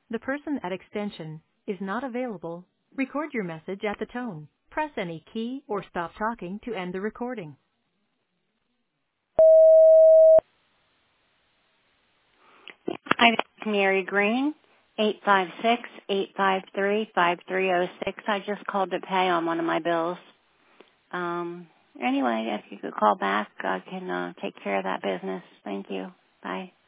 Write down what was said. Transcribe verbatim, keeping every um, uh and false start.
The person at extension is not available. Record your message at the tone. Press any key or stop talking to end the recording. Hi, this is Mary Green, eight five six, eight five three, five three zero six. I just called to pay on one of my bills. Um, anyway, if you could call back, I can uh, take care of that business. Thank you. Bye.